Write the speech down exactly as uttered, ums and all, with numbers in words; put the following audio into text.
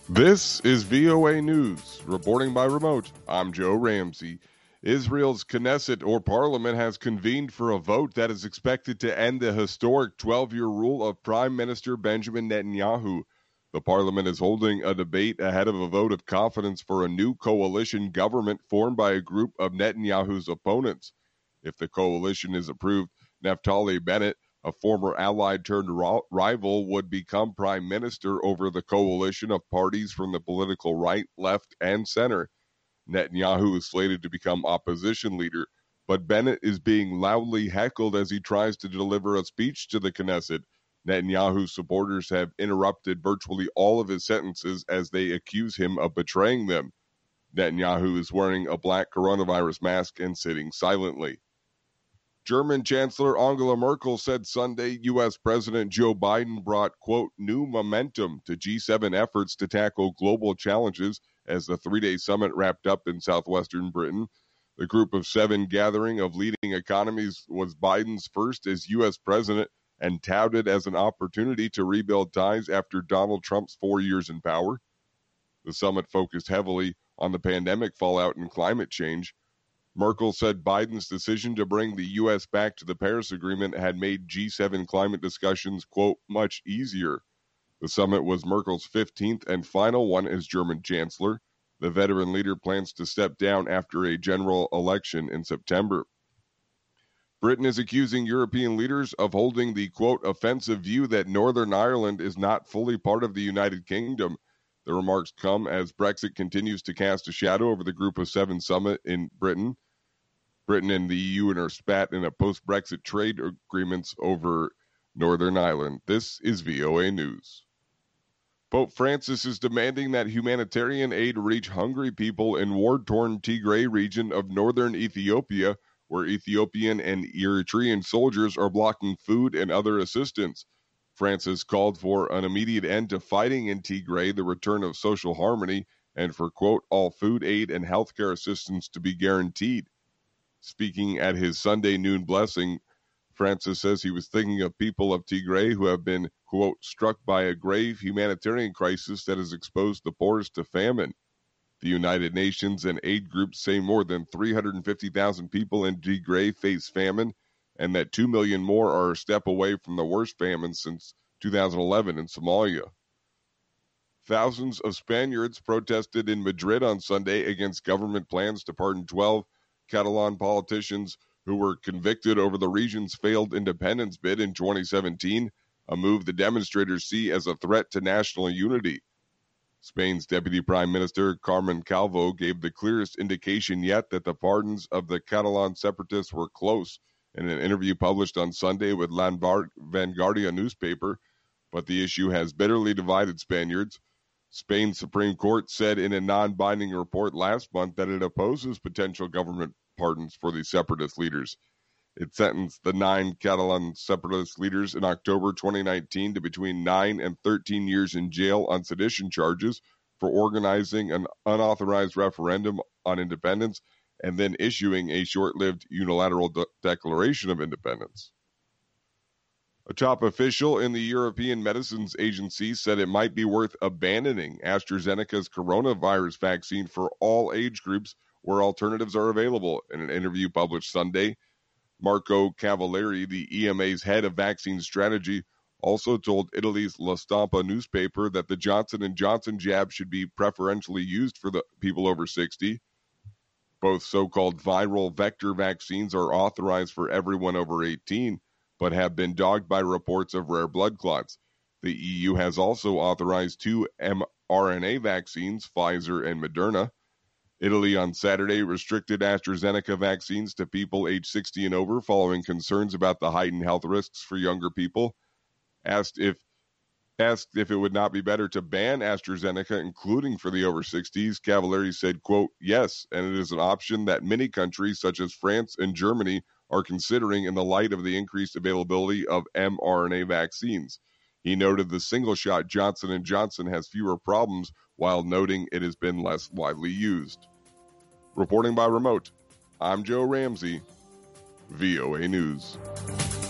This is V O A News. Reporting by remote, I'm Joe Ramsey. Israel's Knesset, or parliament, has convened for a vote that is expected to end the historic twelve-year rule of Prime Minister Benjamin Netanyahu. The parliament is holding a debate ahead of a vote of confidence for a new coalition government formed by a group of Netanyahu's opponents. If the coalition is approved, Naftali Bennett, a former ally turned rival, would become prime minister over the coalition of parties from the political right, left, and center. Netanyahu is slated to become opposition leader, but Bennett is being loudly heckled as he tries to deliver a speech to the Knesset. Netanyahu's supporters have interrupted virtually all of his sentences as they accuse him of betraying them. Netanyahu is wearing a black coronavirus mask and sitting silently. German Chancellor Angela Merkel said Sunday U S President Joe Biden brought, quote, new momentum to G seven efforts to tackle global challenges as the three-day summit wrapped up in southwestern Britain. The Group of Seven gathering of leading economies was Biden's first as U S president and touted as an opportunity to rebuild ties after Donald Trump's four years in power. The summit focused heavily on the pandemic fallout and climate change. Merkel said Biden's decision to bring the U S back to the Paris Agreement had made G seven climate discussions, quote, much easier. The summit was Merkel's fifteenth and final one as German chancellor. The veteran leader plans to step down after a general election in September. Britain is accusing European leaders of holding the, quote, offensive view that Northern Ireland is not fully part of the United Kingdom. The remarks come as Brexit continues to cast a shadow over the Group of Seven summit in Britain. Britain and the E U are spat in a post-Brexit trade agreements over Northern Ireland. This is V O A News. Pope Francis is demanding that humanitarian aid reach hungry people in war-torn Tigray region of northern Ethiopia, where Ethiopian and Eritrean soldiers are blocking food and other assistance. Francis called for an immediate end to fighting in Tigray, the return of social harmony, and for, quote, all food aid and healthcare assistance to be guaranteed. Speaking at his Sunday noon blessing, Francis says he was thinking of people of Tigray who have been, quote, struck by a grave humanitarian crisis that has exposed the poorest to famine. The United Nations and aid groups say more than three hundred fifty thousand people in Tigray face famine, and that two million more are a step away from the worst famine since two thousand eleven in Somalia. Thousands of Spaniards protested in Madrid on Sunday against government plans to pardon twelve Catalan politicians who were convicted over the region's failed independence bid in twenty seventeen, a move the demonstrators see as a threat to national unity. Spain's Deputy Prime Minister Carmen Calvo gave the clearest indication yet that the pardons of the Catalan separatists were close in an interview published on Sunday with La Vanguardia newspaper, but the issue has bitterly divided Spaniards. Spain's Supreme Court said in a non-binding report last month that it opposes potential government pardons for the separatist leaders. It sentenced the nine Catalan separatist leaders in October twenty nineteen to between nine and thirteen years in jail on sedition charges for organizing an unauthorized referendum on independence and then issuing a short-lived unilateral de- declaration of independence. A top official in the European Medicines Agency said it might be worth abandoning AstraZeneca's coronavirus vaccine for all age groups where alternatives are available. In an interview published Sunday, Marco Cavalieri, the E M A's head of vaccine strategy, also told Italy's La Stampa newspaper that the Johnson and Johnson jab should be preferentially used for the people over sixty. Both so-called viral vector vaccines are authorized for everyone over eighteen, but have been dogged by reports of rare blood clots. The E U has also authorized two mRNA vaccines, Pfizer and Moderna. Italy on Saturday restricted AstraZeneca vaccines to people age sixty and over following concerns about the heightened health risks for younger people. Asked if asked if it would not be better to ban AstraZeneca, including for the over sixties, Cavalieri said, quote, yes, and it is an option that many countries such as France and Germany are considering in the light of the increased availability of mRNA vaccines. He noted the single-shot Johnson and Johnson has fewer problems while noting it has been less widely used. Reporting by remote, I'm Joe Ramsey, V O A News.